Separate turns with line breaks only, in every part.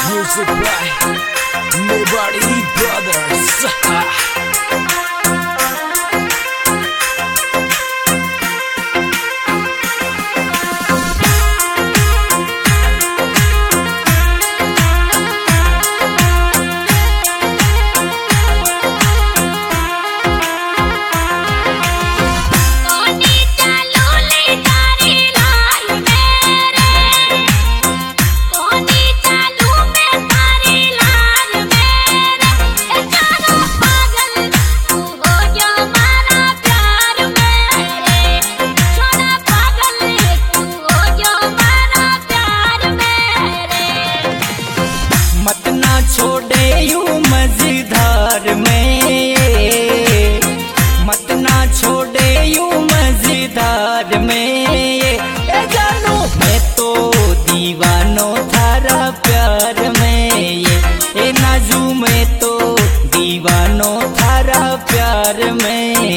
Music by Nobody Brothers.
छोड़े यूं मझधार में, मत ना छोड़े यूं मझधार में। ए जानू मैं तो दीवानो थारा प्यार में, ए नाजू मैं तो दीवानो थारा प्यार में।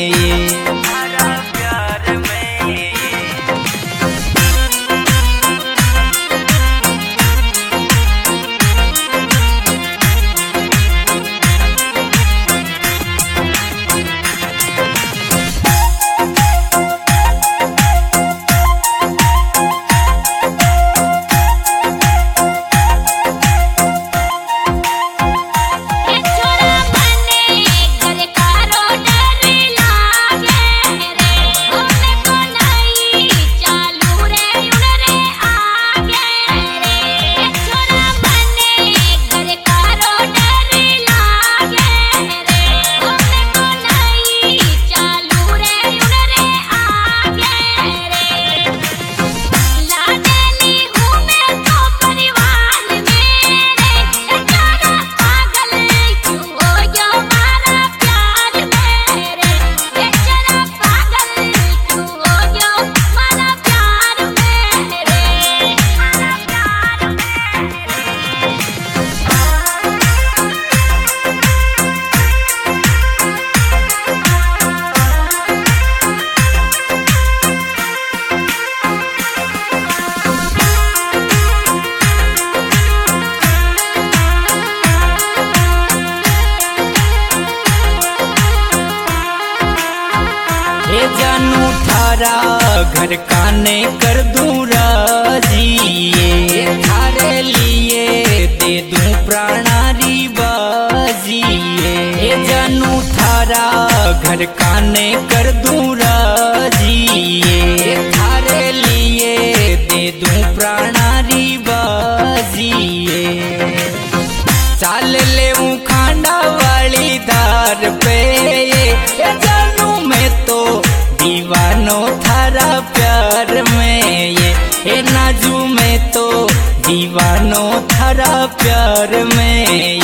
जानू थारा घर काने कर दूं राजी, थारे लिए दे दूं प्राणारी बाजी। जानू थारा घर काने कर दूं राजी, थारे लिए दे दूं प्राणारी बाजी। चाल ले खांडा वाली धार पे, जानू मैं तो दीवानो थारा प्यार में। ये नाजू मैं तो दीवानो थारा प्यार में।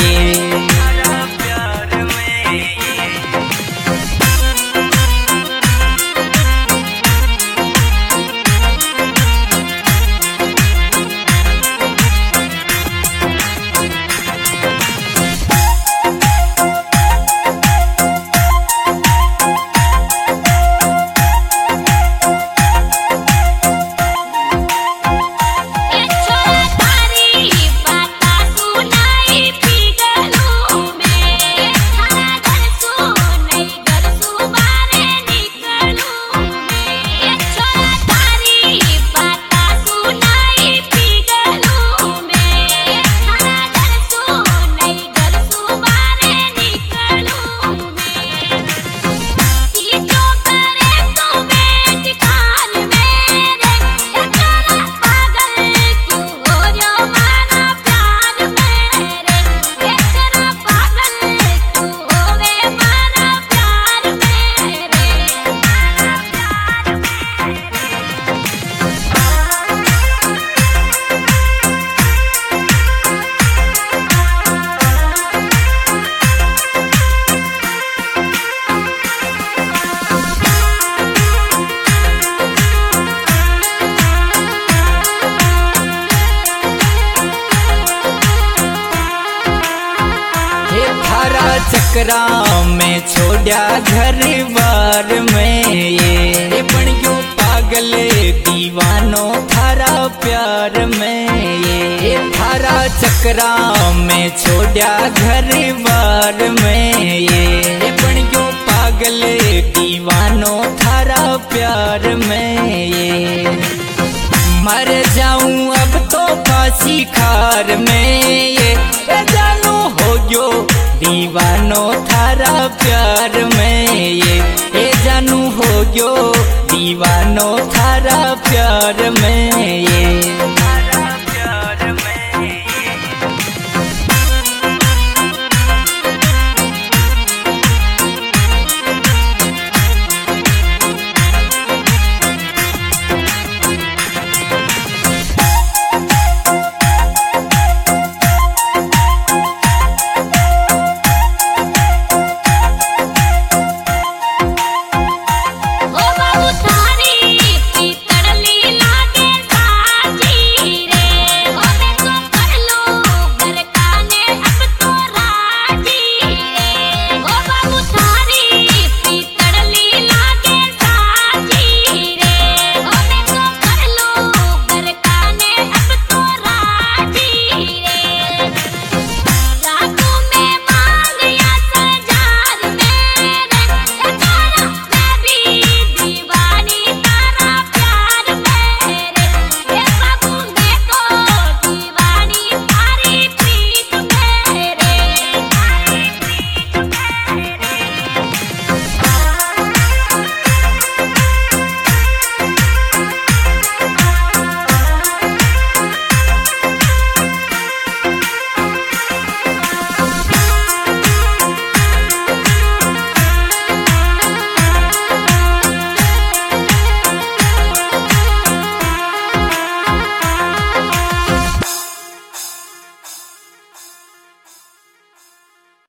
चक्रा में छोड़ा घर बार में, ये बनियो पागल दीवानो थारा प्यार में। थारा चक्रा में छोड़ा घर बार में ये बनियो पागल दीवानो थारा प्यार में ये मर जाऊं अब तो फांसी खार में ये जानू हो गयो दीवानो थारा प्यार में ये जानू हो गयो दीवानो थारा प्यार में ये